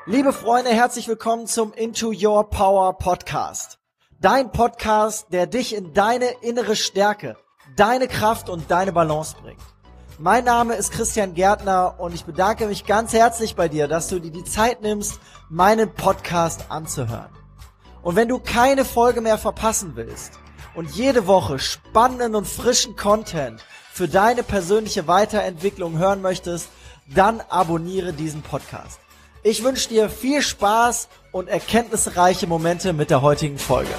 Liebe Freunde, herzlich willkommen zum Into Your Power Podcast. Dein Podcast, der dich in deine innere Stärke, deine Kraft und deine Balance bringt. Mein Name ist Christian Gärtner und ich bedanke mich ganz herzlich bei dir, dass du dir die Zeit nimmst, meinen Podcast anzuhören. Und wenn du keine Folge mehr verpassen willst und jede Woche spannenden und frischen Content für deine persönliche Weiterentwicklung hören möchtest, dann abonniere diesen Podcast. Ich wünsche dir viel Spaß und erkenntnisreiche Momente mit der heutigen Folge.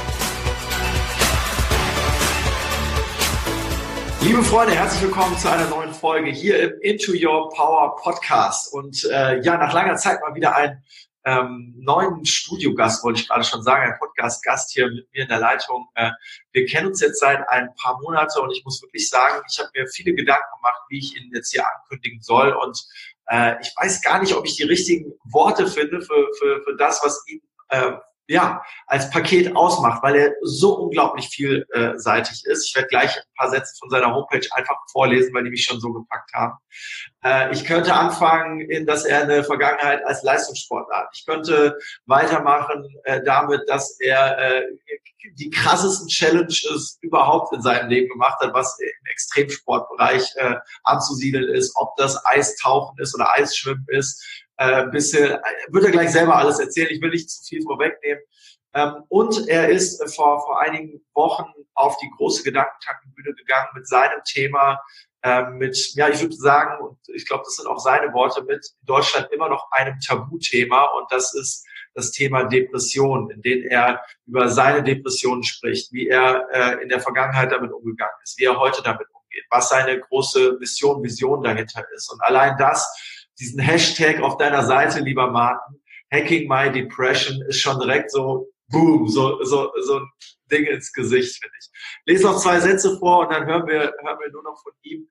Liebe Freunde, herzlich willkommen zu einer neuen Folge hier im Into Your Power Podcast. Und nach langer Zeit mal wieder einen neuen Studiogast, wollte ich gerade schon sagen, ein Podcast-Gast hier mit mir in der Leitung. Wir kennen uns jetzt seit ein paar Monaten und ich muss wirklich sagen, ich habe mir viele Gedanken gemacht, wie ich ihn jetzt hier ankündigen soll. Und ich weiß gar nicht, ob ich die richtigen Worte finde für das, was ihn als Paket ausmacht, weil er so unglaublich vielseitig ist. Ich werde gleich ein paar Sätze von seiner Homepage einfach vorlesen, weil die mich schon so gepackt haben. Ich könnte anfangen, dass er eine Vergangenheit als Leistungssportler hat. Ich könnte weitermachen damit, dass er die krassesten Challenges überhaupt in seinem Leben gemacht hat, was im Extremsportbereich anzusiedeln ist, ob das Eistauchen ist oder Eisschwimmen ist. Wird er gleich selber alles erzählen. Ich will nicht zu viel vorwegnehmen. Und er ist vor einigen Wochen auf die große Gedankentankenbühne gegangen mit seinem Thema, ich würde sagen, und ich glaube, das sind auch seine Worte, mit in Deutschland immer noch einem Tabuthema. Und das ist das Thema Depression, in dem er über seine Depressionen spricht, wie er in der Vergangenheit damit umgegangen ist, wie er heute damit umgeht, was seine große Vision dahinter ist. Und allein diesen Hashtag auf deiner Seite, lieber Martin, Hacking My Depression, ist schon direkt so, boom, so ein Ding ins Gesicht, finde ich. Lese noch 2 Sätze vor und dann hören wir nur noch von ihm.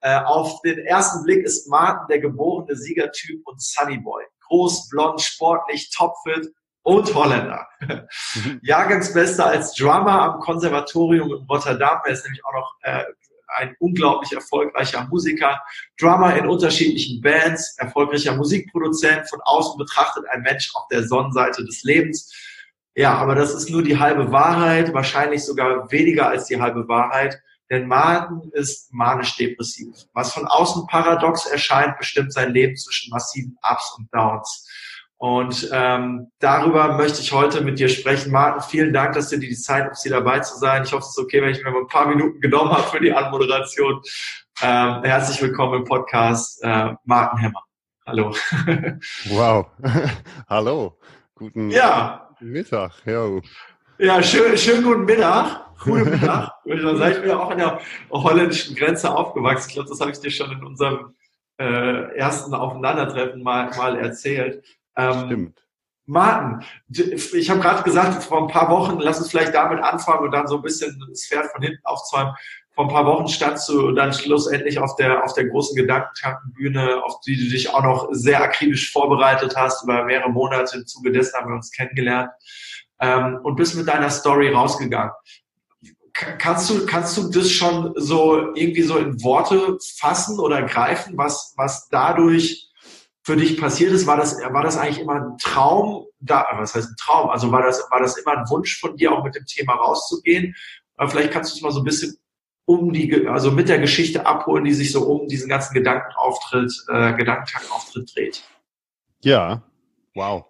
Auf den ersten Blick ist Martin der geborene Siegertyp und Sunnyboy. Groß, blond, sportlich, topfit und Holländer. Jahrgangsbester als Drummer am Konservatorium in Rotterdam. Er ist nämlich auch noch ein unglaublich erfolgreicher Musiker, Drummer in unterschiedlichen Bands, erfolgreicher Musikproduzent, von außen betrachtet ein Mensch auf der Sonnenseite des Lebens. Ja, aber das ist nur die halbe Wahrheit, wahrscheinlich sogar weniger als die halbe Wahrheit, denn Martin ist manisch-depressiv. Was von außen paradox erscheint, bestimmt sein Leben zwischen massiven Ups und Downs. Und darüber möchte ich heute mit dir sprechen. Martin, vielen Dank, dass du dir die Zeit nimmst, hier dabei zu sein. Ich hoffe, es ist okay, wenn ich mir mal ein paar Minuten genommen habe für die Anmoderation. Herzlich willkommen im Podcast, Martin Hemmer. Hallo. Wow. Hallo. Guten Mittag. Jo. Ja, schönen guten Mittag. Guten Mittag. Ich bin ja auch an der holländischen Grenze aufgewachsen. Ich glaube, das habe ich dir schon in unserem ersten Aufeinandertreffen mal erzählt. Stimmt. Martin, ich habe gerade gesagt, vor ein paar Wochen, lass uns vielleicht damit anfangen und dann so ein bisschen das Pferd von hinten aufzäumen. Vor ein paar Wochen standst du dann schlussendlich auf der großen Gedankentankenbühne, auf die du dich auch noch sehr akribisch vorbereitet hast, über mehrere Monate. Im Zuge dessen haben wir uns kennengelernt, und bist mit deiner Story rausgegangen. Kannst du das schon so irgendwie so in Worte fassen oder greifen, was dadurch für dich passiert ist? War das eigentlich immer ein Traum? Was heißt ein Traum? Also war das immer ein Wunsch von dir, auch mit dem Thema rauszugehen? Aber vielleicht kannst du es mal so ein bisschen mit der Geschichte abholen, die sich so um diesen ganzen Gedankentankenauftritt dreht. Ja, wow.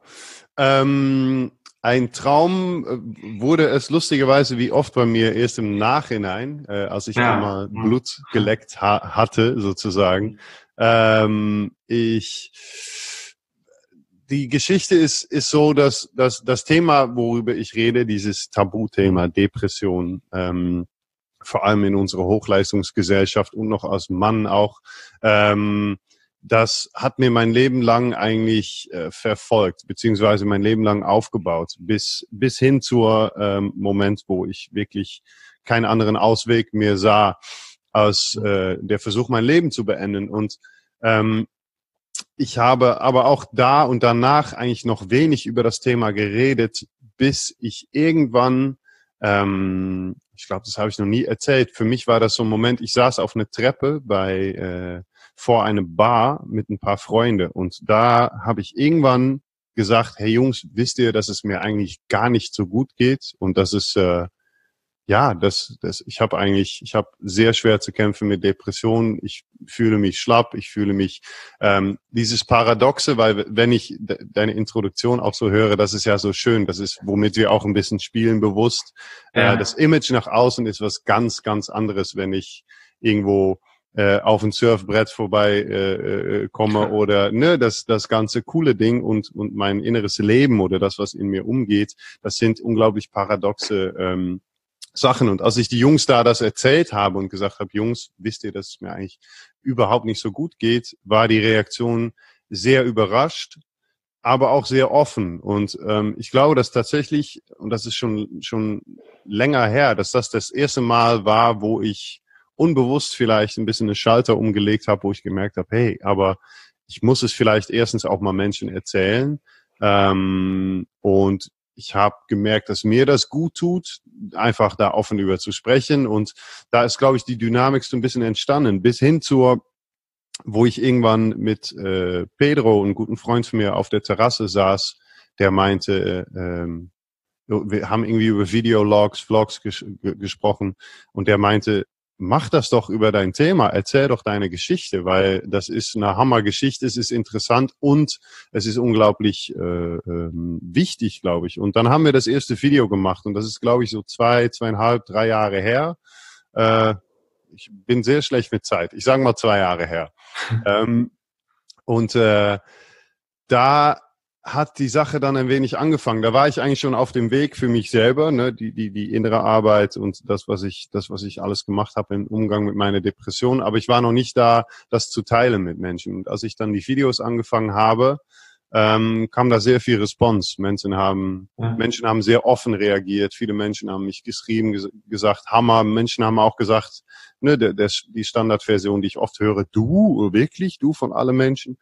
Ein Traum wurde es lustigerweise wie oft bei mir erst im Nachhinein, als ich einmal Blut geleckt hatte, sozusagen. Die Geschichte ist so, dass das Thema, worüber ich rede, dieses Tabuthema Depression, vor allem in unserer Hochleistungsgesellschaft und noch als Mann auch, das hat mir mein Leben lang eigentlich verfolgt, beziehungsweise mein Leben lang aufgebaut, bis hin zur Moment, wo ich wirklich keinen anderen Ausweg mehr sah, als der Versuch, mein Leben zu beenden. Und ich habe aber auch da und danach eigentlich noch wenig über das Thema geredet, bis ich irgendwann, ich glaube, das habe ich noch nie erzählt, für mich war das so ein Moment, ich saß auf einer Treppe vor einer Bar mit ein paar Freunden und da habe ich irgendwann gesagt, hey Jungs, wisst ihr, dass es mir eigentlich gar nicht so gut geht und dass es ich habe sehr schwer zu kämpfen mit Depressionen. Ich fühle mich schlapp, ich fühle mich dieses Paradoxe, weil wenn ich deine Introduktion auch so höre, das ist ja so schön, das ist, womit wir auch ein bisschen spielen bewusst. Das Image nach außen ist was ganz, ganz anderes, wenn ich irgendwo auf ein Surfbrett vorbei komme oder das ganze coole Ding und mein inneres Leben oder das, was in mir umgeht, das sind unglaublich paradoxe Sachen. Und als ich die Jungs da das erzählt habe und gesagt habe, Jungs, wisst ihr, dass es mir eigentlich überhaupt nicht so gut geht, war die Reaktion sehr überrascht, aber auch sehr offen. Und ich glaube, dass tatsächlich, und das ist schon länger her, dass das erste Mal war, wo ich unbewusst vielleicht ein bisschen einen Schalter umgelegt habe, wo ich gemerkt habe, hey, aber ich muss es vielleicht erstens auch mal Menschen erzählen. Und ich habe gemerkt, dass mir das gut tut, einfach da offen über zu sprechen. Und da ist, glaube ich, die Dynamik so ein bisschen entstanden, bis hin zur, wo ich irgendwann mit Pedro, einem guten Freund von mir, auf der Terrasse saß, der meinte, wir haben irgendwie über Videologs, Vlogs gesprochen und der meinte, mach das doch über dein Thema, erzähl doch deine Geschichte, weil das ist eine Hammergeschichte, es ist interessant und es ist unglaublich wichtig, glaube ich. Und dann haben wir das erste Video gemacht und das ist, glaube ich, so 2,5, 3 Jahre her. Ich bin sehr schlecht mit Zeit. Ich sage mal 2 Jahre her. Da hat die Sache dann ein wenig angefangen. Da war ich eigentlich schon auf dem Weg für mich selber, ne, die innere Arbeit und das, was ich alles gemacht habe im Umgang mit meiner Depression. Aber ich war noch nicht da, das zu teilen mit Menschen. Und als ich dann die Videos angefangen habe, kam da sehr viel Response. Menschen haben sehr offen reagiert. Viele Menschen haben mich geschrieben, gesagt, Hammer. Menschen haben auch gesagt, ne, die Standardversion, die ich oft höre, du, wirklich, du von allen Menschen.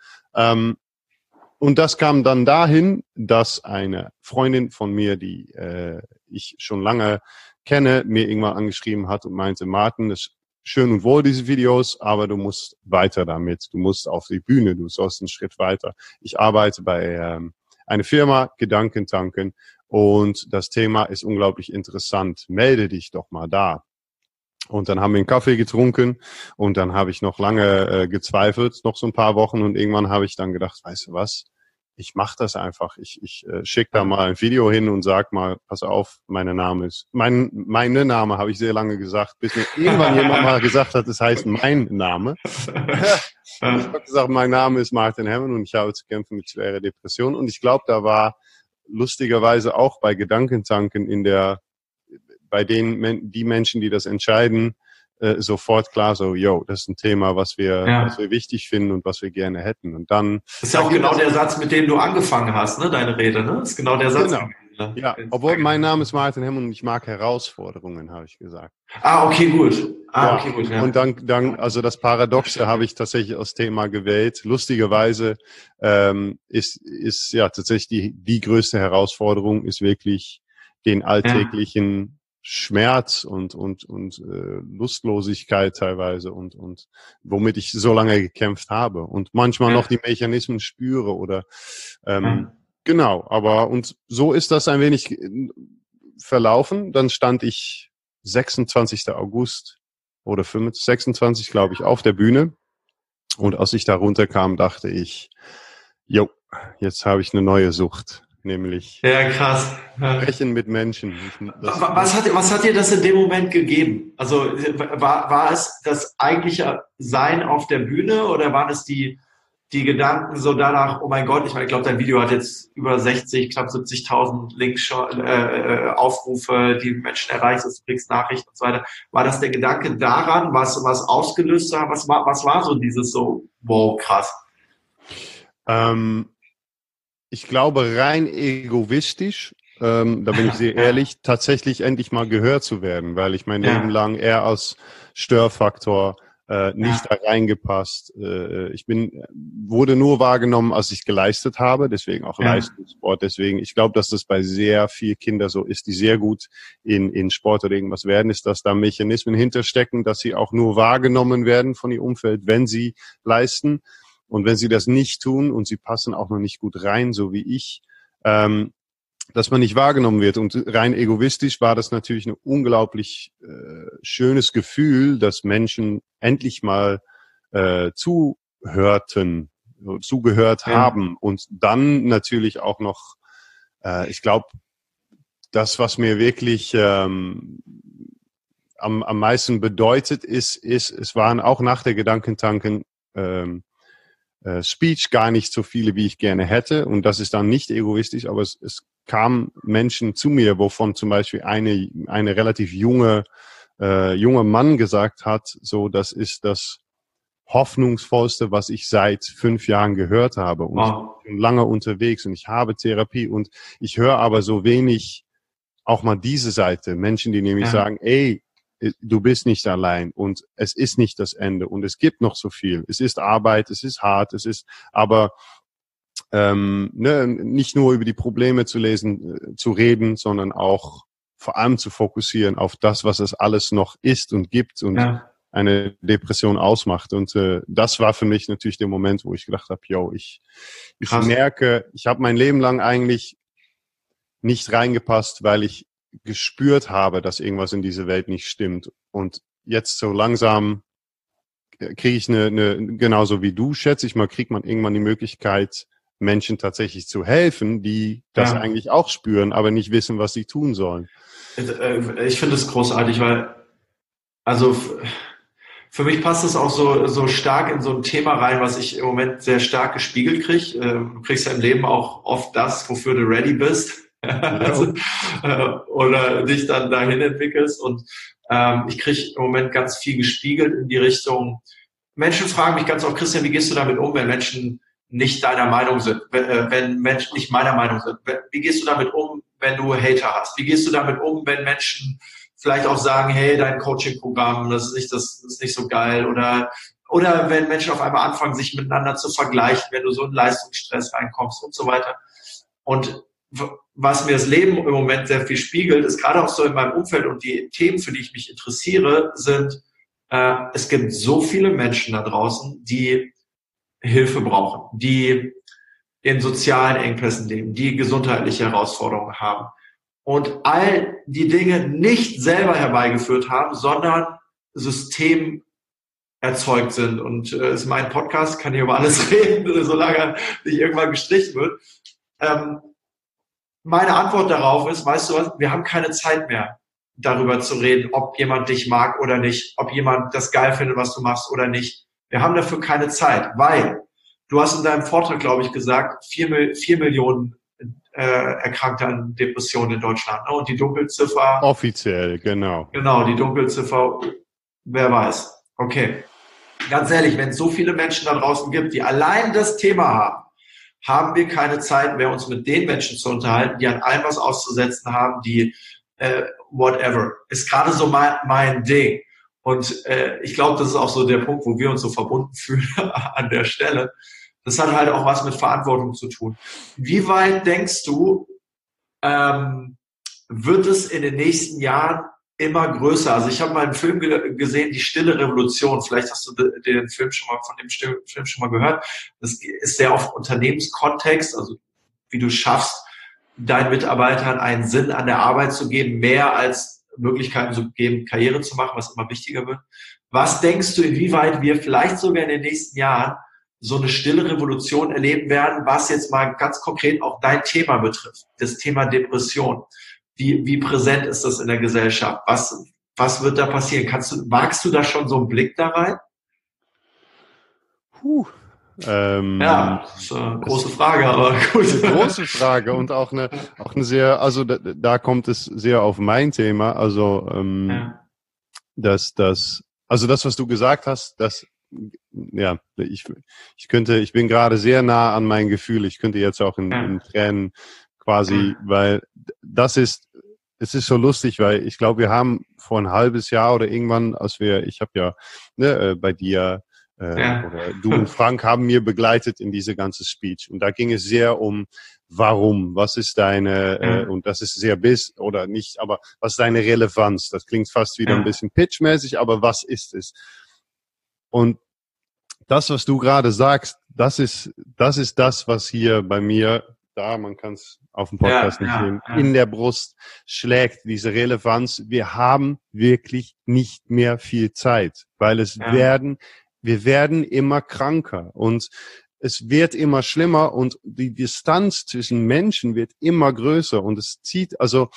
Und das kam dann dahin, dass eine Freundin von mir, die ich schon lange kenne, mir irgendwann angeschrieben hat und meinte, Martin, das ist schön und wohl, diese Videos, aber du musst weiter damit. Du musst auf die Bühne, du sollst einen Schritt weiter. Ich arbeite bei einer Firma, Gedankentanken, und das Thema ist unglaublich interessant. Melde dich doch mal da. Und dann haben wir einen Kaffee getrunken und dann habe ich noch lange gezweifelt, noch so ein paar Wochen, und irgendwann habe ich dann gedacht, weißt du was, ich mache das einfach. Ich schicke da mal ein Video hin und sag mal, pass auf, meine Name habe ich sehr lange gesagt, bis mir irgendwann jemand mal gesagt hat, es heißt mein Name. Ich habe gesagt, mein Name ist Martin Hemmen und ich habe zu kämpfen mit schwerer Depression. Und ich glaube, da war lustigerweise auch bei Gedankentanken bei denen die Menschen, die das entscheiden, sofort klar so, das ist ein Thema, was wir wichtig finden und was wir gerne hätten. Und dann das ist ja auch genau der Satz, mit dem du angefangen hast, ne, deine Rede, ne? Das ist genau der Satz. Genau. Ja, obwohl mein Name ist Martin Hemmen und ich mag Herausforderungen, habe ich gesagt. Okay, gut. Okay, gut. Ja. Und dann, also das Paradoxe habe ich tatsächlich als Thema gewählt. Lustigerweise ist ja tatsächlich die größte Herausforderung ist wirklich den alltäglichen Schmerz und Lustlosigkeit teilweise und womit ich so lange gekämpft habe und manchmal noch die Mechanismen spüre oder genau, aber und so ist das ein wenig verlaufen. Dann stand ich 26. August oder 26, glaube ich, auf der Bühne, und als ich da runterkam, dachte ich, jetzt habe ich eine neue Sucht. Nämlich krass. Sprechen mit Menschen. Was hat dir das in dem Moment gegeben? Also war es das eigentliche Sein auf der Bühne oder waren es die Gedanken so danach, oh mein Gott, ich glaube, dein Video hat jetzt über 60, knapp 70.000 Links, Aufrufe, die Menschen erreicht, du kriegst Nachrichten und so weiter. War das der Gedanke daran, was ausgelöst hat? Was war so dieses so, wow, krass? Ich glaube, rein egoistisch, da bin ich sehr ehrlich, tatsächlich endlich mal gehört zu werden, weil ich mein Leben lang eher als Störfaktor nicht da reingepasst. Ich wurde nur wahrgenommen, als ich geleistet habe, deswegen auch Leistungssport. Deswegen, ich glaube, dass das bei sehr vielen Kindern so ist, die sehr gut in Sport oder irgendwas werden, ist, dass da Mechanismen hinterstecken, dass sie auch nur wahrgenommen werden von ihrem Umfeld, wenn sie leisten. Und wenn sie das nicht tun und sie passen auch noch nicht gut rein, so wie ich, dass man nicht wahrgenommen wird. Und rein egoistisch war das natürlich ein unglaublich schönes Gefühl, dass Menschen endlich mal zugehört haben. Und dann natürlich auch noch, ich glaube, das, was mir wirklich am meisten bedeutet, ist, es waren auch nach der Gedankentanken Speech gar nicht so viele, wie ich gerne hätte. Und das ist dann nicht egoistisch, aber es kamen Menschen zu mir, wovon zum Beispiel eine relativ junge Mann gesagt hat, so, das ist das Hoffnungsvollste, was ich seit 5 Jahren gehört habe. Und ich bin lange unterwegs und ich habe Therapie und ich höre aber so wenig auch mal diese Seite. Menschen, die nämlich sagen, ey, du bist nicht allein und es ist nicht das Ende und es gibt noch so viel. Es ist Arbeit, es ist hart, es ist, aber nicht nur über die Probleme zu reden, sondern auch vor allem zu fokussieren auf das, was es alles noch ist und gibt und eine Depression ausmacht. Und das war für mich natürlich der Moment, wo ich gedacht habe, ich merke, ich habe mein Leben lang eigentlich nicht reingepasst, weil ich gespürt habe, dass irgendwas in dieser Welt nicht stimmt. Und jetzt so langsam kriege ich genauso wie du, schätze ich mal, kriegt man irgendwann die Möglichkeit, Menschen tatsächlich zu helfen, die das eigentlich auch spüren, aber nicht wissen, was sie tun sollen. Ich finde es großartig, weil, also für mich passt es auch so stark in so ein Thema rein, was ich im Moment sehr stark gespiegelt kriege. Du kriegst ja im Leben auch oft das, wofür du ready bist. Also, oder dich dann dahin entwickelst. Und ich kriege im Moment ganz viel gespiegelt in die Richtung. Menschen fragen mich ganz oft, Christian, wie gehst du damit um, wenn Menschen nicht deiner Meinung sind, wenn Menschen nicht meiner Meinung sind? Wie gehst du damit um, wenn du Hater hast? Wie gehst du damit um, wenn Menschen vielleicht auch sagen, hey, dein Coaching-Programm, das ist nicht so geil, oder wenn Menschen auf einmal anfangen, sich miteinander zu vergleichen, wenn du so in Leistungsstress reinkommst und so weiter. Und was mir das Leben im Moment sehr viel spiegelt, ist gerade auch so in meinem Umfeld und die Themen, für die ich mich interessiere, sind, es gibt so viele Menschen da draußen, die Hilfe brauchen, die in sozialen Engpässen leben, die gesundheitliche Herausforderungen haben und all die Dinge nicht selber herbeigeführt haben, sondern System erzeugt sind. Und ist mein Podcast, kann hier über alles reden, solange nicht irgendwann gestrichen wird. Meine Antwort darauf ist, weißt du was, wir haben keine Zeit mehr, darüber zu reden, ob jemand dich mag oder nicht, ob jemand das geil findet, was du machst oder nicht. Wir haben dafür keine Zeit, weil du hast in deinem Vortrag, glaube ich, gesagt, 4 Millionen Erkrankte an Depressionen in Deutschland. Ne? Und die Dunkelziffer... Offiziell, genau. Genau, die Dunkelziffer, wer weiß. Okay, ganz ehrlich, wenn es so viele Menschen da draußen gibt, die allein das Thema haben wir keine Zeit mehr, uns mit den Menschen zu unterhalten, die an allem was auszusetzen haben, die whatever. Ist gerade so mein Ding. Und ich glaube, das ist auch so der Punkt, wo wir uns so verbunden fühlen an der Stelle. Das hat halt auch was mit Verantwortung zu tun. Wie weit denkst du, wird es in den nächsten Jahren immer größer? Also ich habe mal einen Film gesehen, Die Stille Revolution. Vielleicht hast du von dem Film schon mal gehört. Das ist sehr auf Unternehmenskontext, also wie du schaffst, deinen Mitarbeitern einen Sinn an der Arbeit zu geben, mehr als Möglichkeiten zu geben, Karriere zu machen, was immer wichtiger wird. Was denkst du, inwieweit wir vielleicht sogar in den nächsten Jahren so eine stille Revolution erleben werden, was jetzt mal ganz konkret auch dein Thema betrifft, das Thema Depression? Wie präsent ist das in der Gesellschaft? Was wird da passieren? Wagst du da schon so einen Blick da rein? Ja, das ist eine große Frage, aber gut. Eine große Frage und auch eine sehr, also da kommt es sehr auf mein Thema, also das, was du gesagt hast, ich bin gerade sehr nah an mein Gefühl, ich könnte jetzt auch in Tränen quasi, weil es ist so lustig, weil ich glaube, wir haben vor ein halbes Jahr oder irgendwann, ich habe ja bei dir oder du und Frank haben mir begleitet in diese ganze Speech. Und da ging es sehr um, warum, was ist deine, und das ist sehr oder nicht, aber was ist deine Relevanz? Das klingt fast wieder ein bisschen pitchmäßig, aber was ist es? Und das, was du gerade sagst, das ist das, was hier bei mir, man kann es auf dem Podcast nicht sehen, in der Brust schlägt, diese Relevanz. Wir haben wirklich nicht mehr viel Zeit, weil wir werden immer kranker und es wird immer schlimmer und die Distanz zwischen Menschen wird immer größer und es zieht also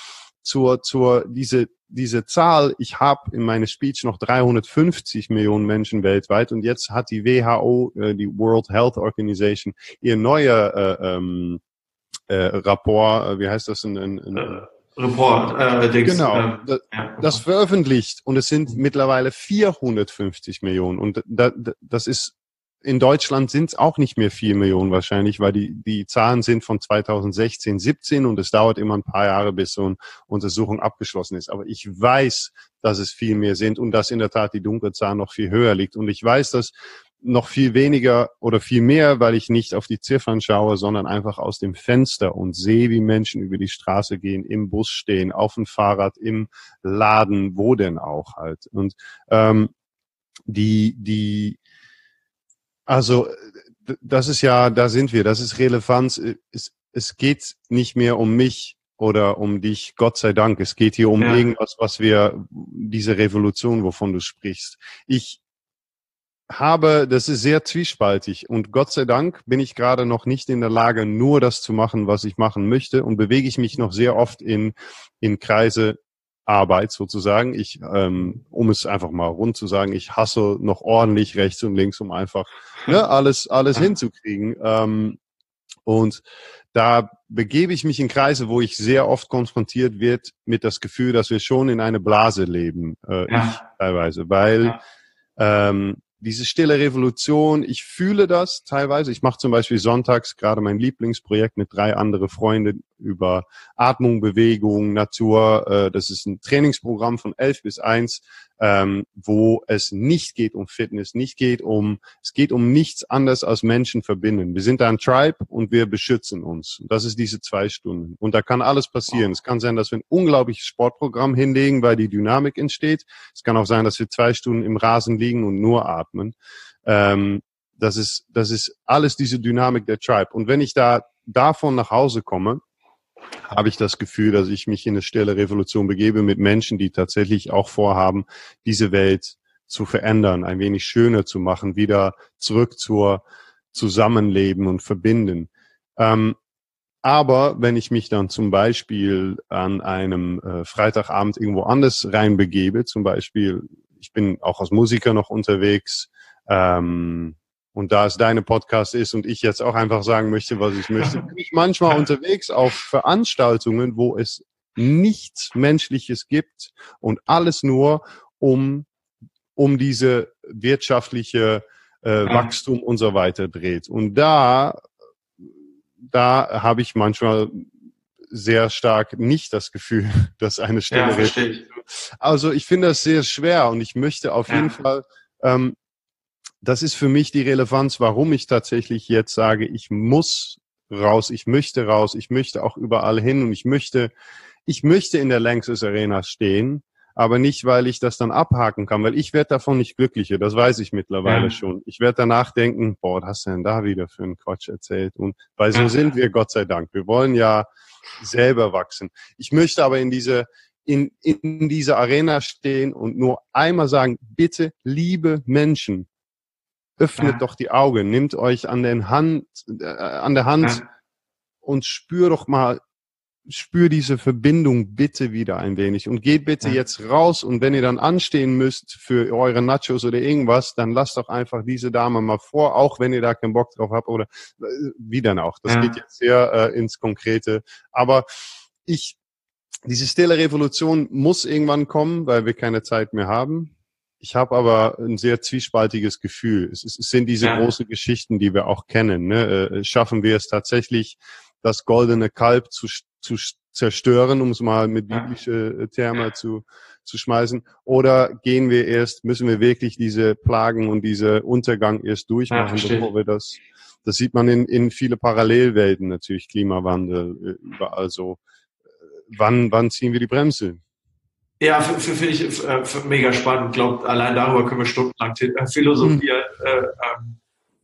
diese Zahl, ich habe in meiner Speech noch 350 Millionen Menschen weltweit und jetzt hat die WHO, die World Health Organization, ihr neuer Rapport, wie heißt das? Report, genau, das veröffentlicht und es sind mittlerweile 450 Millionen und das ist in Deutschland sind es auch nicht mehr 4 Millionen wahrscheinlich, weil die Zahlen sind von 2016, 17 und es dauert immer ein paar Jahre, bis so eine Untersuchung abgeschlossen ist. Aber ich weiß, dass es viel mehr sind und dass in der Tat die dunkle Zahl noch viel höher liegt. Und ich weiß, dass noch viel weniger oder viel mehr, weil ich nicht auf die Ziffern schaue, sondern einfach aus dem Fenster und sehe, wie Menschen über die Straße gehen, im Bus stehen, auf dem Fahrrad, im Laden, wo denn auch halt. Und also, das ist ja, da sind wir, das ist Relevanz. Es geht nicht mehr um mich oder um dich, Gott sei Dank. Es geht hier um irgendwas, diese Revolution, wovon du sprichst. Das ist sehr zwiespaltig und Gott sei Dank bin ich gerade noch nicht in der Lage, nur das zu machen, was ich machen möchte und bewege ich mich noch sehr oft in Kreise Arbeit sozusagen. Um es einfach mal rund zu sagen, ich hasse noch ordentlich rechts und links, um einfach alles hinzukriegen. Und da begebe ich mich in Kreise, wo ich sehr oft konfrontiert wird mit das Gefühl, dass wir schon in eine Blase leben, ich teilweise, weil diese stille Revolution, ich fühle das teilweise. Ich mache zum Beispiel sonntags gerade mein Lieblingsprojekt mit 3 anderen Freunden über Atmung, Bewegung, Natur. Das ist ein Trainingsprogramm von 11 bis 1, wo es nicht geht um Fitness, es geht um nichts anderes als Menschen verbinden. Wir sind da ein Tribe und wir beschützen uns. Das ist diese 2 Stunden. Und da kann alles passieren. Es kann sein, dass wir ein unglaubliches Sportprogramm hinlegen, weil die Dynamik entsteht. Es kann auch sein, dass wir 2 Stunden im Rasen liegen und nur atmen. Das ist alles diese Dynamik der Tribe. Und wenn ich davon nach Hause komme, habe ich das Gefühl, dass ich mich in eine stille Revolution begebe mit Menschen, die tatsächlich auch vorhaben, diese Welt zu verändern, ein wenig schöner zu machen, wieder zurück zur Zusammenleben und Verbinden. Aber wenn ich mich dann zum Beispiel an einem Freitagabend irgendwo anders reinbegebe, zum Beispiel, ich bin auch als Musiker noch unterwegs, und da es deine Podcast ist und ich jetzt auch einfach sagen möchte, was ich möchte, bin ich manchmal unterwegs auf Veranstaltungen, wo es nichts Menschliches gibt und alles nur um diese wirtschaftliche Wachstum und so weiter dreht. Und da habe ich manchmal sehr stark nicht das Gefühl, dass eine Stelle verstehe. Also ich finde das sehr schwer und ich möchte auf jeden Fall das ist für mich die Relevanz, warum ich tatsächlich jetzt sage, ich muss raus, ich möchte auch überall hin und ich möchte in der Lanxess Arena stehen, aber nicht, weil ich das dann abhaken kann, weil ich werde davon nicht glücklicher, das weiß ich mittlerweile schon. Ich werde danach denken, was hast du denn da wieder für einen Quatsch erzählt? Und weil so sind wir, Gott sei Dank. Wir wollen ja selber wachsen. Ich möchte aber in dieser Arena stehen und nur einmal sagen, bitte, liebe Menschen, öffnet doch die Augen, nehmt euch an der Hand und spür diese Verbindung bitte wieder ein wenig und geht bitte jetzt raus und wenn ihr dann anstehen müsst für eure Nachos oder irgendwas, dann lasst doch einfach diese Dame mal vor, auch wenn ihr da keinen Bock drauf habt oder wie dann auch. Das geht jetzt sehr ins Konkrete. Aber diese stille Revolution muss irgendwann kommen, weil wir keine Zeit mehr haben. Ich habe aber ein sehr zwiespaltiges Gefühl. Es sind diese großen Geschichten, die wir auch kennen. Ne? Schaffen wir es tatsächlich, das goldene Kalb zu zerstören, um es mal mit biblische Terme zu schmeißen? Oder müssen wir wirklich diese Plagen und diese Untergang erst durchmachen, bevor wir das sieht man in viele Parallelwelten natürlich, Klimawandel, überall so. Wann ziehen wir die Bremse? Ja, finde ich mega spannend. Ich glaube, allein darüber können wir stundenlang philosophieren.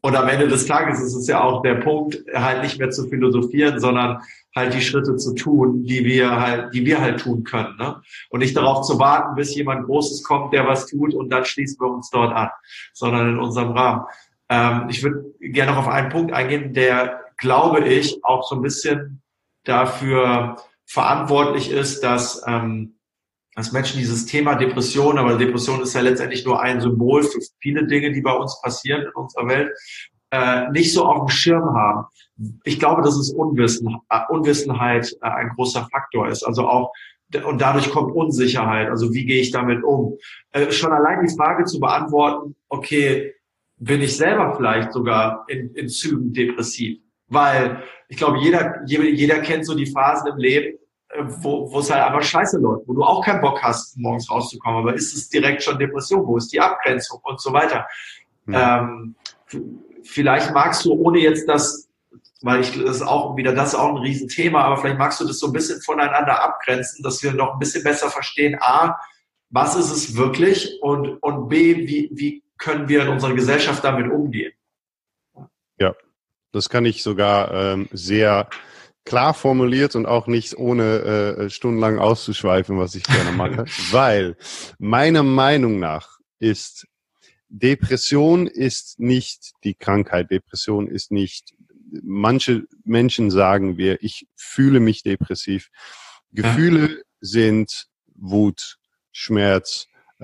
Und am Ende des Tages ist es ja auch der Punkt, halt nicht mehr zu philosophieren, sondern halt die Schritte zu tun, die wir halt tun können, ne? Und nicht darauf zu warten, bis jemand Großes kommt, der was tut und dann schließen wir uns dort an, sondern in unserem Rahmen. Ich würde gerne noch auf einen Punkt eingehen, der, glaube ich, auch so ein bisschen dafür verantwortlich ist, dass Menschen dieses Thema Depression, aber Depression ist ja letztendlich nur ein Symbol für viele Dinge, die bei uns passieren in unserer Welt, nicht so auf dem Schirm haben. Ich glaube, dass es Unwissenheit ein großer Faktor ist. Also auch, und dadurch kommt Unsicherheit. Also wie gehe ich damit um? Schon allein die Frage zu beantworten, okay, bin ich selber vielleicht sogar in Zügen depressiv? Weil ich glaube, jeder kennt so die Phasen im Leben, wo es halt einfach scheiße läuft, wo du auch keinen Bock hast, morgens rauszukommen. Aber ist es direkt schon Depression? Wo ist die Abgrenzung und so weiter? Mhm. Vielleicht magst du, ohne jetzt das, weil das ist auch ein Riesenthema, aber vielleicht magst du das so ein bisschen voneinander abgrenzen, dass wir noch ein bisschen besser verstehen, A, was ist es wirklich und B, wie können wir in unserer Gesellschaft damit umgehen? Ja, das kann ich sogar sehr klar formuliert und auch nicht ohne stundenlang auszuschweifen, was ich gerne mache, weil meiner Meinung nach ist Depression ist nicht die Krankheit. Depression ist nicht, manche Menschen sagen ich fühle mich depressiv. Gefühle sind Wut, Schmerz,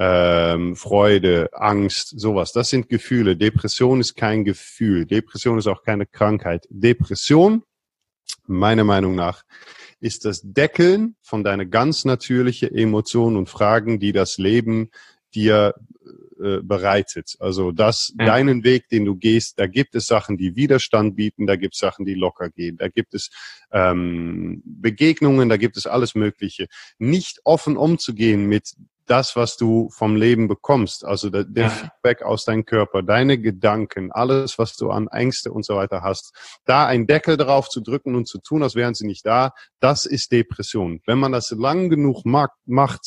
Freude, Angst, sowas. Das sind Gefühle. Depression ist kein Gefühl. Depression ist auch keine Krankheit. Depression, meiner Meinung nach, ist das Deckeln von deiner ganz natürlichen Emotionen und Fragen, die das Leben dir bereitet. Also deinen Weg, den du gehst, da gibt es Sachen, die Widerstand bieten, da gibt es Sachen, die locker gehen, da gibt es Begegnungen, da gibt es alles Mögliche. Nicht offen umzugehen mit das, was du vom Leben bekommst, also der Feedback aus deinem Körper, deine Gedanken, alles, was du an Ängste und so weiter hast, da einen Deckel drauf zu drücken und zu tun, als wären sie nicht da, das ist Depression. Wenn man das lang genug macht,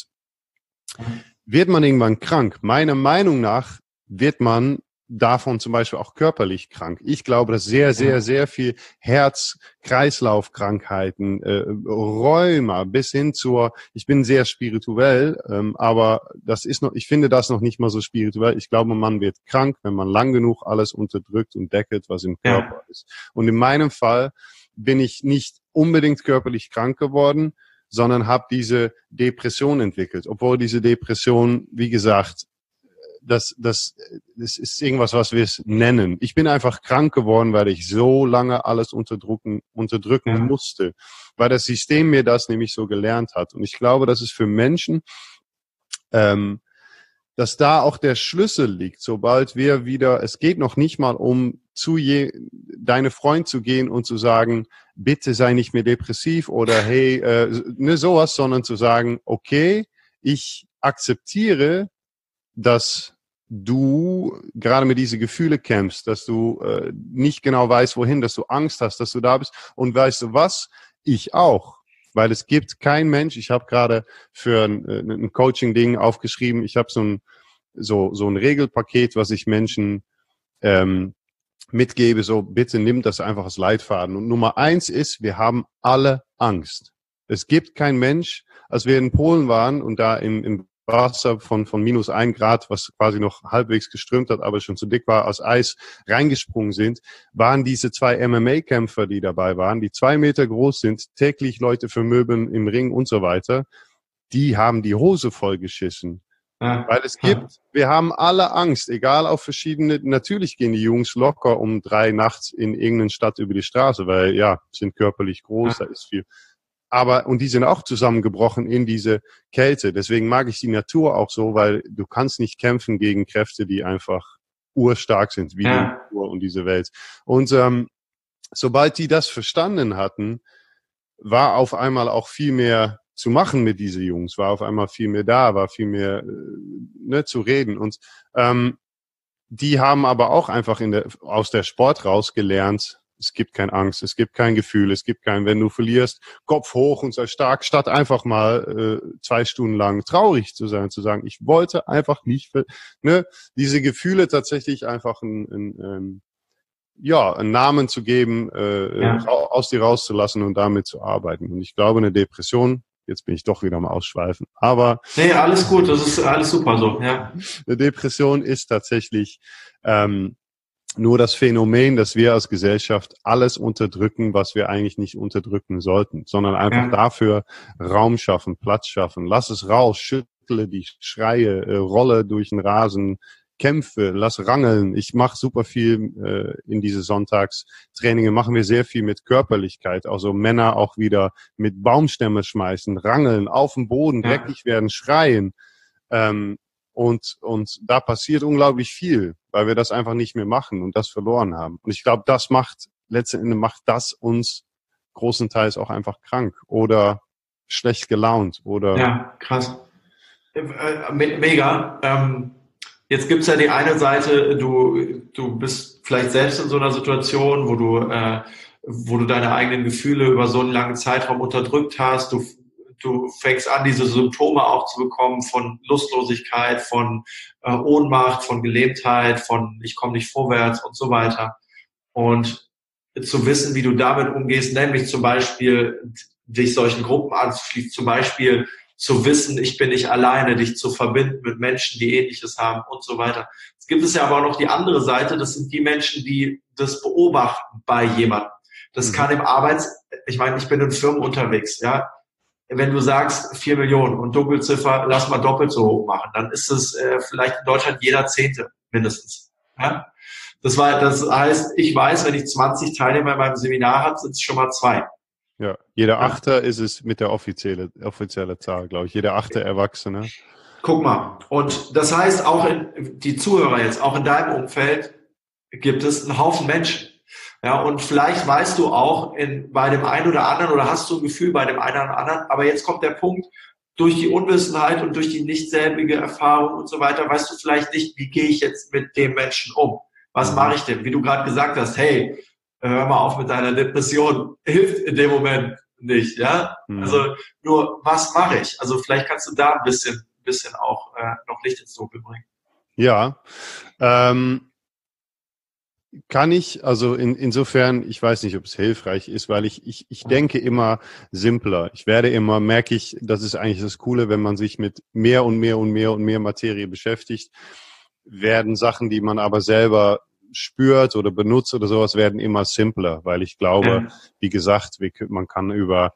wird man irgendwann krank. Meiner Meinung nach wird man davon zum Beispiel auch körperlich krank. Ich glaube, dass sehr viel Herz-Kreislauf-Krankheiten, Rheuma bis hin ich bin sehr spirituell, aber ich finde das noch nicht mal so spirituell. Ich glaube, man wird krank, wenn man lang genug alles unterdrückt und deckelt, was im Körper ist. Und in meinem Fall bin ich nicht unbedingt körperlich krank geworden, sondern habe diese Depression entwickelt. Obwohl diese Depression, wie gesagt, das ist irgendwas, was wir es nennen. Ich bin einfach krank geworden, weil ich so lange alles unterdrücken musste, weil das System mir das nämlich so gelernt hat. Und ich glaube, dass es für Menschen, dass da auch der Schlüssel liegt, sobald wir wieder, es geht noch nicht mal um deine Freund zu gehen und zu sagen, bitte sei nicht mehr depressiv oder hey, sowas, sondern zu sagen, okay, ich akzeptiere, dass du gerade mit diesen Gefühlen kämpfst, dass du nicht genau weißt, wohin, dass du Angst hast, dass du da bist und weißt du was? Ich auch. Weil es gibt kein Mensch, ich habe gerade für ein Coaching-Ding aufgeschrieben, ich habe so ein Regelpaket, was ich Menschen mitgebe, so bitte nimm das einfach als Leitfaden. Und Nummer 1 ist, wir haben alle Angst. Es gibt kein Mensch, als wir in Polen waren und da im Wasser von -1 Grad, was quasi noch halbwegs geströmt hat, aber schon zu dick war, aus Eis reingesprungen sind, waren diese 2 MMA-Kämpfer, die dabei waren, die 2 Meter groß sind, täglich Leute vermöbeln im Ring und so weiter, die haben die Hose vollgeschissen. Weil wir haben alle Angst, egal auf verschiedene, natürlich gehen die Jungs locker um 3 nachts in irgendeine Stadt über die Straße, weil sind körperlich groß, da ist viel. Und die sind auch zusammengebrochen in diese Kälte. Deswegen mag ich die Natur auch so, weil du kannst nicht kämpfen gegen Kräfte, die einfach urstark sind, wie die Natur und diese Welt. Und sobald die das verstanden hatten, war auf einmal auch viel mehr zu machen mit diesen Jungs, war auf einmal viel mehr da, war viel mehr zu reden. Und die haben aber auch einfach aus der Sport raus gelernt, es gibt keine Angst, es gibt kein Gefühl, es gibt wenn du verlierst, Kopf hoch und sei stark, statt einfach mal 2 Stunden lang traurig zu sein, zu sagen, ich wollte einfach nicht, diese Gefühle tatsächlich einfach ja, einen Namen zu geben, aus dir rauszulassen und damit zu arbeiten. Und ich glaube, eine Depression, jetzt bin ich doch wieder mal ausschweifen, aber Nee, alles gut, das ist alles super so, ja. eine Depression ist tatsächlich nur das Phänomen, dass wir als Gesellschaft alles unterdrücken, was wir eigentlich nicht unterdrücken sollten, sondern einfach dafür Raum schaffen, Platz schaffen. Lass es raus, schüttle dich, schreie, rolle durch den Rasen, kämpfe, lass rangeln. Ich mache super viel in diese Sonntagstrainingen, machen wir sehr viel mit Körperlichkeit, also Männer auch wieder mit Baumstämme schmeißen, rangeln, auf dem Boden, dreckig werden, schreien. Und da passiert unglaublich viel, weil wir das einfach nicht mehr machen und das verloren haben. Und ich glaube, letzten Endes macht das uns großenteils auch einfach krank oder schlecht gelaunt oder. Ja, krass. Mega. Jetzt gibt's ja die eine Seite, du bist vielleicht selbst in so einer Situation, wo du deine eigenen Gefühle über so einen langen Zeitraum unterdrückt hast. Du fängst an, diese Symptome auch zu bekommen von Lustlosigkeit, von Ohnmacht, von Gelähmtheit, von ich komme nicht vorwärts und so weiter. Und zu wissen, wie du damit umgehst, nämlich zum Beispiel dich solchen Gruppen anzuschließen, zum Beispiel zu wissen, ich bin nicht alleine, dich zu verbinden mit Menschen, die Ähnliches haben und so weiter. Es gibt es ja aber auch noch die andere Seite, das sind die Menschen, die das beobachten bei jemandem. Das kann ich meine, ich bin in Firmen unterwegs, ja. Wenn du sagst 4 Millionen und Dunkelziffer, lass mal doppelt so hoch machen, dann ist es vielleicht in Deutschland jeder Zehnte mindestens. Ja? Das heißt, ich weiß, wenn ich 20 Teilnehmer in meinem Seminar habe, sind es schon mal 2. Ja, jeder Achter ist es mit der offizielle Zahl, glaube ich. Jeder Achter Erwachsene. Guck mal. Und das heißt, auch die Zuhörer jetzt, auch in deinem Umfeld gibt es einen Haufen Menschen. Ja, und vielleicht weißt du auch bei dem einen oder anderen oder hast du ein Gefühl bei dem einen oder anderen, aber jetzt kommt der Punkt, durch die Unwissenheit und durch die nicht selbige Erfahrung und so weiter, weißt du vielleicht nicht, wie gehe ich jetzt mit dem Menschen um? Was mache ich denn? Wie du gerade gesagt hast, hey, hör mal auf mit deiner Depression, hilft in dem Moment nicht, ja? Also nur, was mache ich? Also vielleicht kannst du da ein bisschen auch noch Licht ins Dunkel bringen. Ja, kann ich, also insofern, ich weiß nicht, ob es hilfreich ist, weil ich denke immer simpler. Merke ich, das ist eigentlich das Coole, wenn man sich mit mehr und mehr und mehr und mehr Materie beschäftigt, werden Sachen, die man aber selber spürt oder benutzt oder sowas, werden immer simpler, weil ich glaube, wie gesagt, man kann über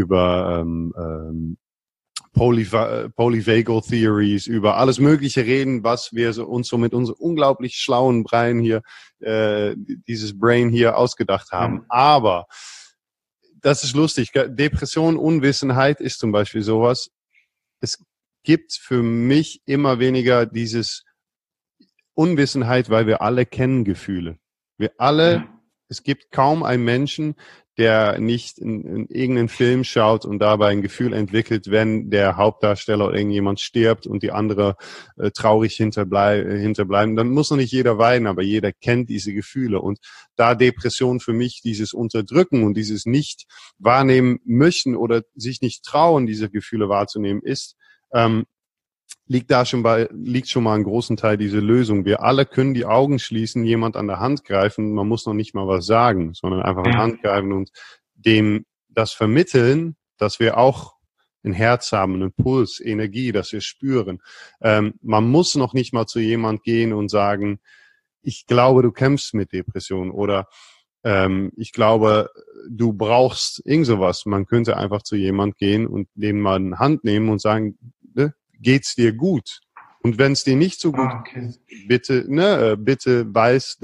Polyvagal Theories, über alles Mögliche reden, was wir uns so mit unserem unglaublich schlauen Brain hier, dieses Brain hier ausgedacht haben. Aber das ist lustig. Depression, Unwissenheit ist zum Beispiel sowas. Es gibt für mich immer weniger dieses Unwissenheit, weil wir alle kennen Gefühle. Es gibt kaum einen Menschen, der nicht in irgendeinen Film schaut und dabei ein Gefühl entwickelt, wenn der Hauptdarsteller oder irgendjemand stirbt und die andere traurig hinterbleiben. Dann muss noch nicht jeder weinen, aber jeder kennt diese Gefühle. Und da Depression für mich dieses Unterdrücken und dieses nicht wahrnehmen möchten oder sich nicht trauen, diese Gefühle wahrzunehmen, ist, liegt schon mal einen großen Teil diese Lösung. Wir alle können die Augen schließen, jemand an der Hand greifen, man muss noch nicht mal was sagen, sondern einfach an die Hand greifen und dem das vermitteln, dass wir auch ein Herz haben, einen Puls, Energie, dass wir spüren. Man muss noch nicht mal zu jemand gehen und sagen, ich glaube, du kämpfst mit Depression oder ich glaube, du brauchst irgend sowas. Man könnte einfach zu jemand gehen und den mal in die Hand nehmen und sagen, geht's dir gut? Und wenn es dir nicht so gut geht, bitte weiß,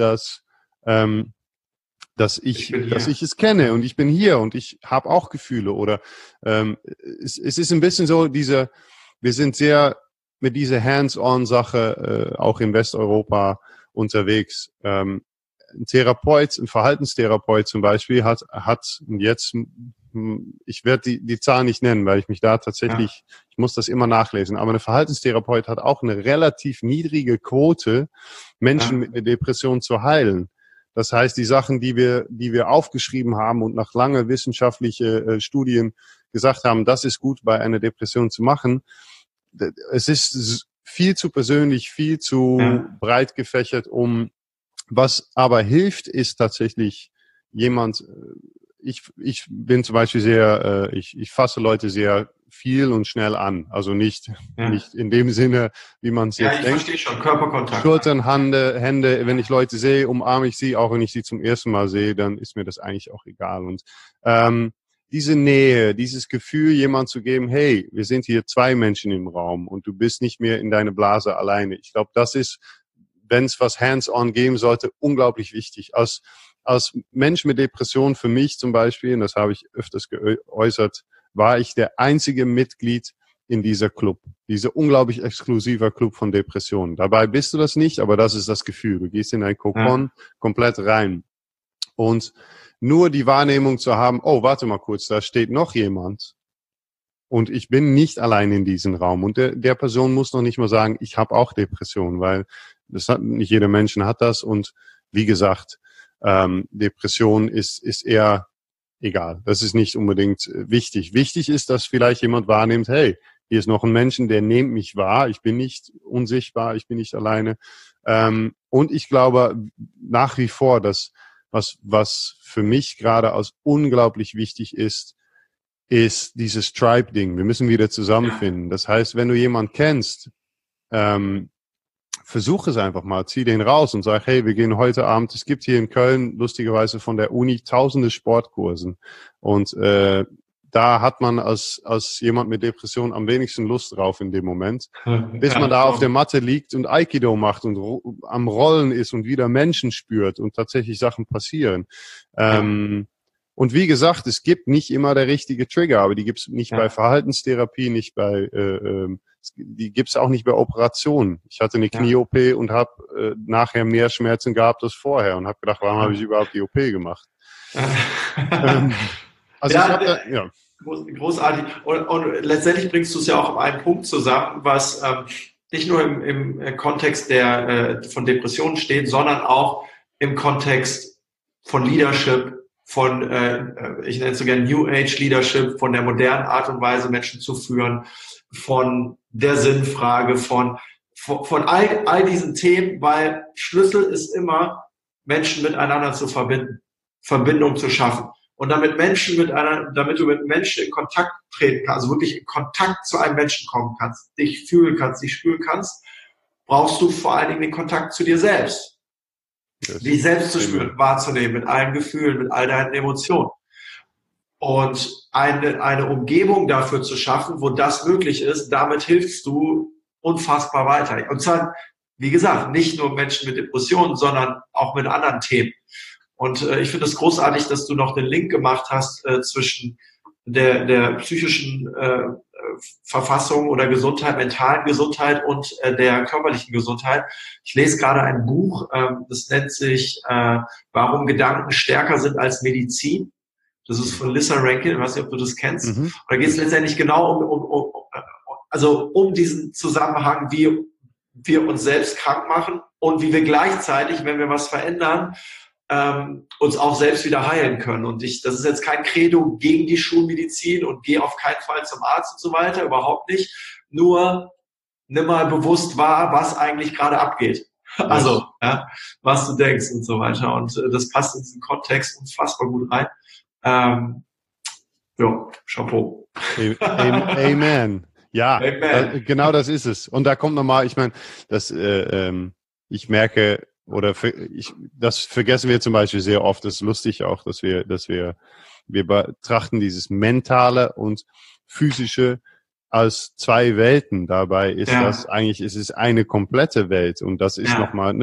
dass ich es kenne und ich bin hier und ich habe auch Gefühle. Oder es ist ein bisschen so, wir sind sehr mit dieser Hands-on-Sache auch in Westeuropa unterwegs. Ein Verhaltenstherapeut zum Beispiel hat jetzt, ich werde die Zahl nicht nennen, weil ich mich da tatsächlich, ich muss das immer nachlesen, aber eine Verhaltenstherapeut hat auch eine relativ niedrige Quote, Menschen mit einer Depression zu heilen. Das heißt, die Sachen, die wir aufgeschrieben haben und nach lange wissenschaftliche Studien gesagt haben, das ist gut bei einer Depression zu machen, es ist viel zu persönlich, viel zu breit gefächert, um Was aber hilft, ist tatsächlich jemand, ich bin zum Beispiel ich fasse Leute sehr viel und schnell an. Also nicht in dem Sinne, wie man es jetzt denkt. Ja, ich verstehe schon, Körperkontakt. Schultern, Hände, wenn ich Leute sehe, umarme ich sie, auch wenn ich sie zum ersten Mal sehe, dann ist mir das eigentlich auch egal. Und diese Nähe, dieses Gefühl, jemand zu geben, hey, wir sind hier 2 Menschen im Raum und du bist nicht mehr in deine Blase alleine. Ich glaube, das ist, wenn es was hands-on geben sollte, unglaublich wichtig. Als Mensch mit Depression für mich zum Beispiel, und das habe ich öfters geäußert, war ich der einzige Mitglied in dieser Club. Dieser unglaublich exklusiver Club von Depressionen. Dabei bist du das nicht, aber das ist das Gefühl. Du gehst in ein Kokon komplett rein. Und nur die Wahrnehmung zu haben, oh, warte mal kurz, da steht noch jemand. Und ich bin nicht allein in diesem Raum. Und der Person muss noch nicht mal sagen, ich habe auch Depressionen, weil nicht jeder Mensch hat das. Und wie gesagt, Depression ist eher egal. Das ist nicht unbedingt wichtig. Wichtig ist, dass vielleicht jemand wahrnimmt, hey, hier ist noch ein Menschen, der nimmt mich wahr. Ich bin nicht unsichtbar, ich bin nicht alleine. Und ich glaube nach wie vor, dass was für mich gerade als unglaublich wichtig ist dieses Tribe-Ding. Wir müssen wieder zusammenfinden. Das heißt, wenn du jemanden kennst, versuch es einfach mal, zieh den raus und sag, hey, wir gehen heute Abend, es gibt hier in Köln lustigerweise von der Uni tausende Sportkursen und da hat man als jemand mit Depression am wenigsten Lust drauf in dem Moment, bis man da auf der Matte liegt und Aikido macht und am Rollen ist und wieder Menschen spürt und tatsächlich Sachen passieren. Und wie gesagt, es gibt nicht immer der richtige Trigger, aber die gibt es nicht bei Verhaltenstherapie, nicht bei die gibt es auch nicht bei Operationen. Ich hatte eine Knie-OP und habe nachher mehr Schmerzen gehabt als vorher und habe gedacht, warum habe ich überhaupt die OP gemacht? Also großartig. Und letztendlich bringst du es ja auch auf einen Punkt zusammen, was nicht nur im Kontext von Depressionen steht, sondern auch im Kontext von Leadership, von, ich nenne es so gerne New Age Leadership, von der modernen Art und Weise, Menschen zu führen, von der Sinnfrage, von all diesen Themen, weil Schlüssel ist immer, Menschen miteinander zu verbinden, Verbindung zu schaffen. Und damit du mit Menschen in Kontakt treten kannst, also wirklich in Kontakt zu einem Menschen kommen kannst, dich fühlen kannst, dich spüren kannst, brauchst du vor allen Dingen den Kontakt zu dir selbst. Dich selbst zu spüren, wahrzunehmen, mit allen Gefühlen, mit all deinen Emotionen. Und eine Umgebung dafür zu schaffen, wo das möglich ist, damit hilfst du unfassbar weiter. Und zwar, wie gesagt, nicht nur Menschen mit Depressionen, sondern auch mit anderen Themen. Und ich finde es großartig, dass du noch den Link gemacht hast zwischen der psychischen Verfassung oder Gesundheit, mentalen Gesundheit und der körperlichen Gesundheit. Ich lese gerade ein Buch, das nennt sich Warum Gedanken stärker sind als Medizin. Das ist von Lissa Rankin, ich weiß nicht, ob du das kennst. Und da geht es letztendlich genau um diesen Zusammenhang, wie wir uns selbst krank machen und wie wir gleichzeitig, wenn wir was verändern, uns auch selbst wieder heilen können. Und das ist jetzt kein Credo gegen die Schulmedizin und geh auf keinen Fall zum Arzt und so weiter, überhaupt nicht. Nur nimm mal bewusst wahr, was eigentlich gerade abgeht. Also, was du denkst und so weiter. Und das passt in diesen Kontext unfassbar gut rein. Chapeau. Amen. Ja, Amen. genau das ist es. Und da kommt nochmal, ich meine, ich merke, das vergessen wir zum Beispiel sehr oft, das ist lustig auch, dass wir betrachten dieses Mentale und Physische als 2 Welten. Dabei ist das eigentlich, es ist eine komplette Welt. Und das ist nochmal,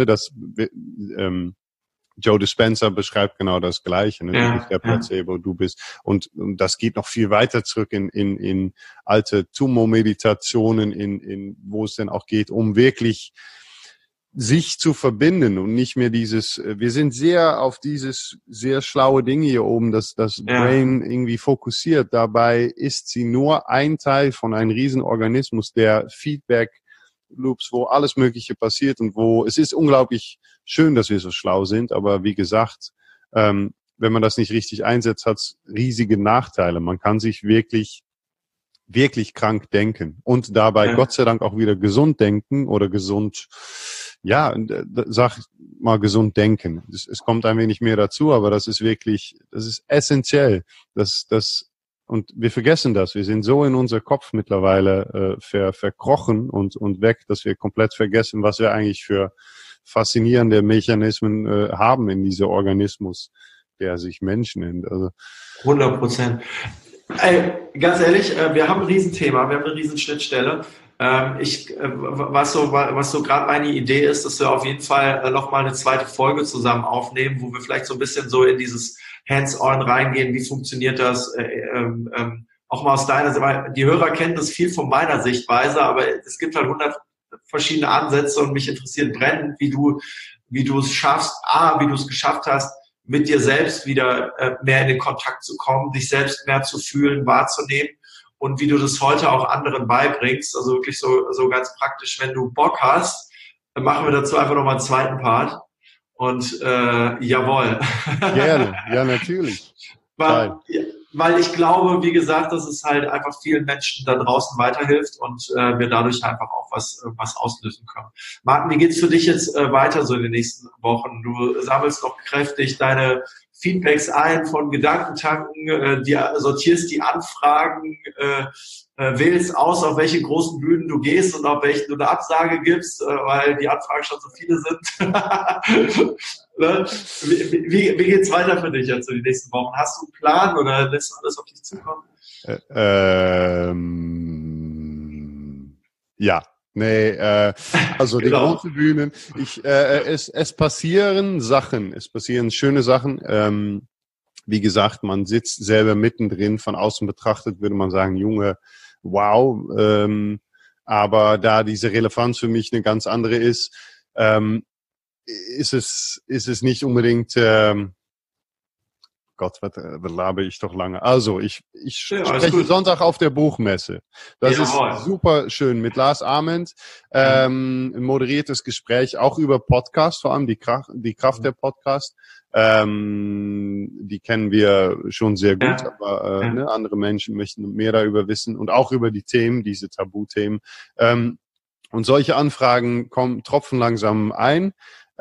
Joe Dispenza beschreibt genau das Gleiche, du bist der Placebo, du bist, und das geht noch viel weiter zurück in alte Tumormeditationen, wo es dann auch geht, um wirklich sich zu verbinden und nicht mehr wir sind sehr auf dieses sehr schlaue Ding hier oben, das Brain irgendwie fokussiert. Dabei ist sie nur ein Teil von einem Riesenorganismus, der Feedback Loops, wo alles Mögliche passiert und es ist unglaublich schön, dass wir so schlau sind, aber wie gesagt, wenn man das nicht richtig einsetzt, hat es riesige Nachteile. Man kann sich wirklich, wirklich krank denken und dabei Gott sei Dank auch wieder gesund denken oder gesund, ja, sag mal gesund denken. Es kommt ein wenig mehr dazu, aber das ist wirklich, das ist essentiell. Und wir vergessen das. Wir sind so in unser Kopf mittlerweile verkrochen und weg, dass wir komplett vergessen, was wir eigentlich für faszinierende Mechanismen haben in diesem Organismus, der sich Mensch nennt. Also 100%. Ey, ganz ehrlich, wir haben ein Riesenthema, wir haben eine Riesenschnittstelle. Was so gerade meine Idee ist, dass wir auf jeden Fall noch mal eine zweite Folge zusammen aufnehmen, wo wir vielleicht so ein bisschen so in dieses Hands-on reingehen. Wie funktioniert das? Auch mal aus deiner Sicht, weil die Hörer kennen das viel von meiner Sichtweise, aber es gibt halt 100 verschiedene Ansätze und mich interessiert brennend, wie du es schaffst, wie du es geschafft hast, mit dir selbst wieder mehr in den Kontakt zu kommen, dich selbst mehr zu fühlen, wahrzunehmen und wie du das heute auch anderen beibringst. Also wirklich so ganz praktisch, wenn du Bock hast, dann machen wir dazu einfach nochmal einen zweiten Part. Und jawohl. gerne, ja natürlich. Weil ich glaube, wie gesagt, dass es halt einfach vielen Menschen da draußen weiterhilft und wir dadurch einfach auch was auslösen können. Martin, wie geht's für dich jetzt weiter so in den nächsten Wochen? Du sammelst noch kräftig deine Feedbacks ein von Gedankentanken, sortierst die Anfragen, wählst aus, auf welche großen Bühnen du gehst und auf welchen du eine Absage gibst, weil die Anfragen schon so viele sind. Ne? Wie geht's weiter für dich jetzt in den nächsten Wochen? Hast du einen Plan oder lässt du alles auf dich zukommen? Ja. Nee, also die Genau. großen Bühnen. Es passieren Sachen, es passieren schöne Sachen. Wie gesagt, man sitzt selber mittendrin. Von außen betrachtet würde man sagen, Junge, wow. Aber da diese Relevanz für mich eine ganz andere ist, ist es nicht unbedingt. Gott, was laber ich doch lange. Also, ich spreche Sonntag auf der Buchmesse. Das ist super schön. Mit Lars Ament, ein moderiertes Gespräch, auch über Podcast, vor allem die Kraft der Podcast. Die kennen wir schon sehr gut, aber andere Menschen möchten mehr darüber wissen und auch über die Themen, diese Tabuthemen. Und solche Anfragen tropfen langsam ein.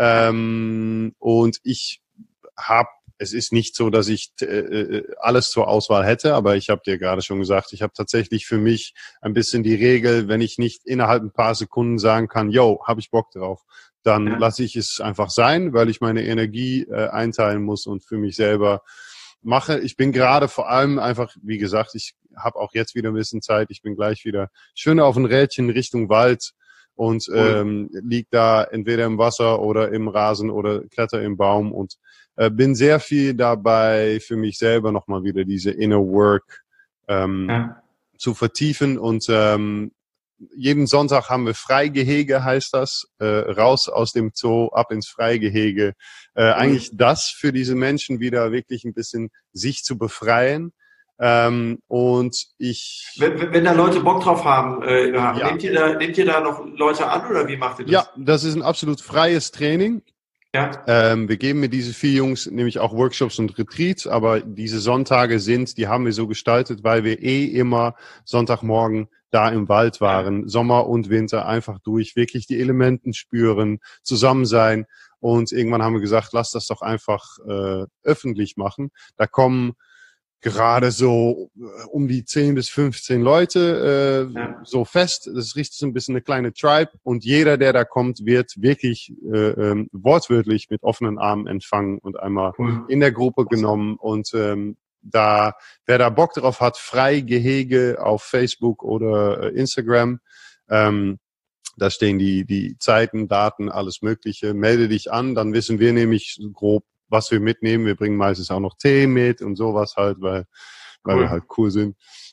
Und es ist nicht so, dass ich alles zur Auswahl hätte, aber ich habe dir gerade schon gesagt, ich habe tatsächlich für mich ein bisschen die Regel, wenn ich nicht innerhalb ein paar Sekunden sagen kann, yo, habe ich Bock drauf, dann lasse ich es einfach sein, weil ich meine Energie einteilen muss und für mich selber mache. Ich bin gerade vor allem einfach, wie gesagt, ich habe auch jetzt wieder ein bisschen Zeit, ich bin gleich wieder schön auf ein Rädchen Richtung Wald und lieg da entweder im Wasser oder im Rasen oder kletter im Baum und bin sehr viel dabei, für mich selber nochmal wieder diese Inner Work zu vertiefen. Und jeden Sonntag haben wir Freigehege, heißt das. Raus aus dem Zoo, ab ins Freigehege. Eigentlich das für diese Menschen wieder wirklich ein bisschen sich zu befreien. Und Wenn da Leute Bock drauf haben, nehmt ihr da noch Leute an oder wie macht ihr das? Ja, das ist ein absolut freies Training. Ja. Wir geben mit diesen 4 Jungs nämlich auch Workshops und Retreats, aber diese Sonntage die haben wir so gestaltet, weil wir immer Sonntagmorgen da im Wald waren, Sommer und Winter, einfach durch, wirklich die Elementen spüren, zusammen sein. Und irgendwann haben wir gesagt, lass das doch einfach öffentlich machen. Da kommen gerade so um die 10 bis 15 Leute so fest. Das ist richtig so ein bisschen eine kleine Tribe. Und jeder, der da kommt, wird wirklich wortwörtlich mit offenen Armen empfangen und einmal in der Gruppe genommen. Und wer da Bock drauf hat, Freigehege auf Facebook oder Instagram, da stehen die Zeiten, Daten, alles Mögliche. Melde dich an, dann wissen wir nämlich grob, was wir mitnehmen. Wir bringen meistens auch noch Tee mit und sowas halt, weil wir halt cool sind.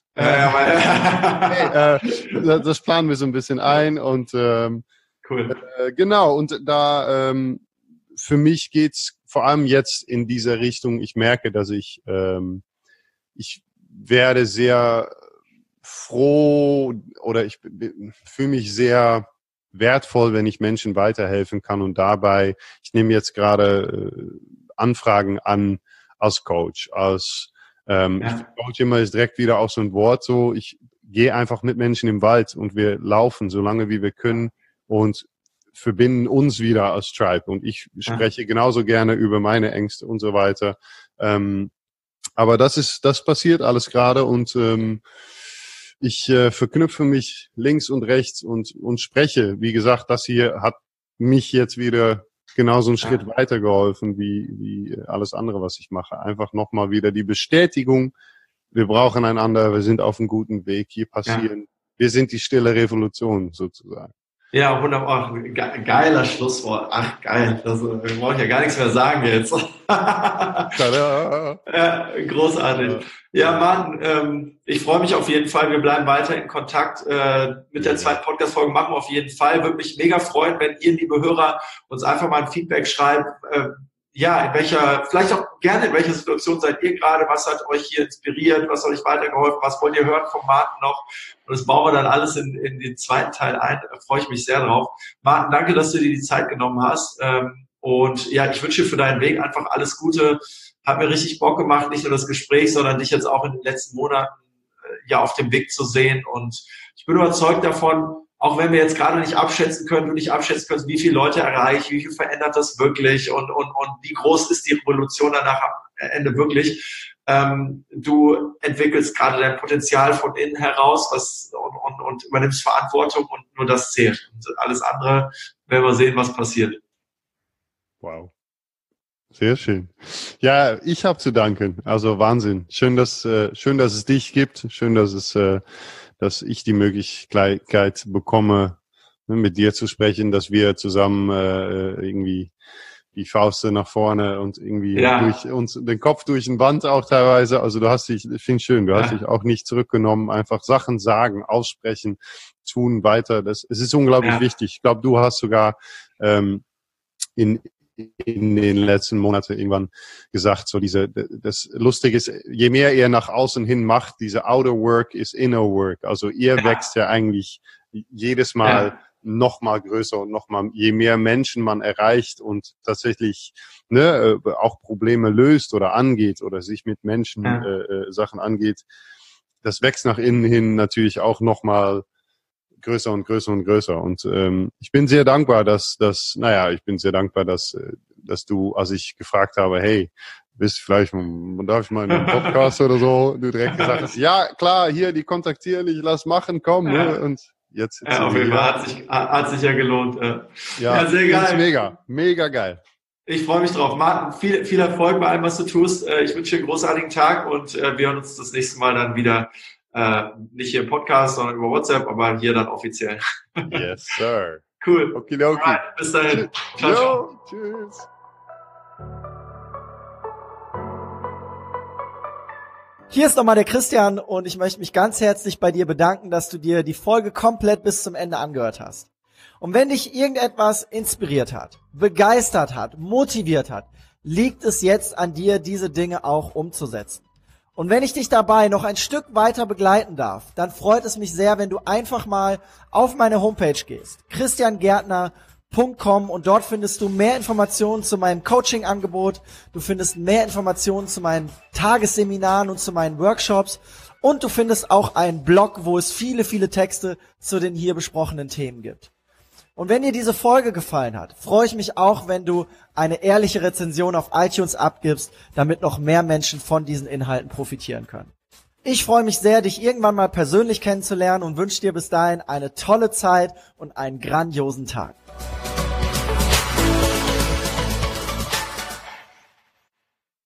Das planen wir so ein bisschen ein und genau. Und da für mich geht's vor allem jetzt in dieser Richtung. Ich merke, dass ich werde sehr froh oder ich fühle mich sehr wertvoll, wenn ich Menschen weiterhelfen kann und dabei, ich nehme jetzt gerade Anfragen an als Coach, Coach immer ist direkt wieder auch so ein Wort, so ich gehe einfach mit Menschen im Wald und wir laufen so lange wie wir können und verbinden uns wieder als Tribe. Und ich spreche genauso gerne über meine Ängste und so weiter. Aber das passiert alles gerade und ich verknüpfe mich links und rechts und spreche. Wie gesagt, das hier hat mich jetzt wieder genauso einen Schritt weitergeholfen wie alles andere, was ich mache. Einfach nochmal wieder die Bestätigung, wir brauchen einander, wir sind auf einem guten Weg, hier passieren, wir sind die stille Revolution sozusagen. Ja, wunderbar. Geiler Schlusswort. Ach, geil. Das brauche ich ja gar nichts mehr sagen jetzt. Ja, großartig. Ja, Mann, ich freue mich auf jeden Fall. Wir bleiben weiter in Kontakt. Mit der zweiten Podcast-Folge machen wir auf jeden Fall. Würde mich mega freuen, wenn ihr, liebe Hörer, uns einfach mal ein Feedback schreibt. Vielleicht auch gerne, in welcher Situation seid ihr gerade? Was hat euch hier inspiriert? Was hat euch weitergeholfen? Was wollt ihr hören vom Martin noch? Und das bauen wir dann alles in den zweiten Teil ein. Da freue ich mich sehr drauf. Martin, danke, dass du dir die Zeit genommen hast. Und ja, ich wünsche dir für deinen Weg einfach alles Gute. Hat mir richtig Bock gemacht, nicht nur das Gespräch, sondern dich jetzt auch in den letzten Monaten auf dem Weg zu sehen. Und ich bin überzeugt davon, auch wenn wir jetzt gerade nicht abschätzen können, wie viele Leute erreicht, wie viel verändert das wirklich und wie groß ist die Revolution danach am Ende wirklich. Du entwickelst gerade dein Potenzial von innen heraus und übernimmst Verantwortung und nur das zählt. Und alles andere werden wir sehen, was passiert. Wow. Sehr schön. Ja, ich habe zu danken. Also Wahnsinn. Schön, dass es dich gibt. Schön, dass ich die Möglichkeit bekomme, mit dir zu sprechen, dass wir zusammen irgendwie die Fäuste nach vorne und irgendwie durch uns den Kopf durch den Wand auch teilweise. Also ich finde es schön, du hast dich auch nicht zurückgenommen, einfach Sachen sagen, aussprechen, tun, weiter. Es ist unglaublich wichtig. Ich glaube, du hast sogar in den letzten Monaten irgendwann gesagt, so das Lustige ist, je mehr ihr nach außen hin macht, diese Outer Work ist Inner Work. Also ihr wächst ja eigentlich jedes Mal noch mal größer und noch mal, je mehr Menschen man erreicht und tatsächlich auch Probleme löst oder angeht oder sich mit Menschen Sachen angeht, das wächst nach innen hin natürlich auch noch mal größer und größer und größer. Und ich bin sehr dankbar, dass du, als ich gefragt habe, hey, darf ich mal in einen Podcast oder so, du direkt gesagt hast, ja, klar, hier, die kontaktieren dich, lass machen, komm. Ne? Und jetzt auf jeden Fall hat sich ja gelohnt. Ja, sehr geil. Mega geil. Ich freue mich drauf. Martin, viel Erfolg bei allem, was du tust. Ich wünsche dir einen großartigen Tag und wir hören uns das nächste Mal dann wieder. Nicht hier im Podcast, sondern über WhatsApp, aber hier dann offiziell. Yes, sir. Cool. Okidoki. Alright, bis dahin. Ciao. Tschüss. Hier ist nochmal der Christian und ich möchte mich ganz herzlich bei dir bedanken, dass du dir die Folge komplett bis zum Ende angehört hast. Und wenn dich irgendetwas inspiriert hat, begeistert hat, motiviert hat, liegt es jetzt an dir, diese Dinge auch umzusetzen. Und wenn ich dich dabei noch ein Stück weiter begleiten darf, dann freut es mich sehr, wenn du einfach mal auf meine Homepage gehst, christiangärtner.com, und dort findest du mehr Informationen zu meinem Coaching-Angebot, du findest mehr Informationen zu meinen Tagesseminaren und zu meinen Workshops und du findest auch einen Blog, wo es viele, viele Texte zu den hier besprochenen Themen gibt. Und wenn dir diese Folge gefallen hat, freue ich mich auch, wenn du eine ehrliche Rezension auf iTunes abgibst, damit noch mehr Menschen von diesen Inhalten profitieren können. Ich freue mich sehr, dich irgendwann mal persönlich kennenzulernen und wünsche dir bis dahin eine tolle Zeit und einen grandiosen Tag.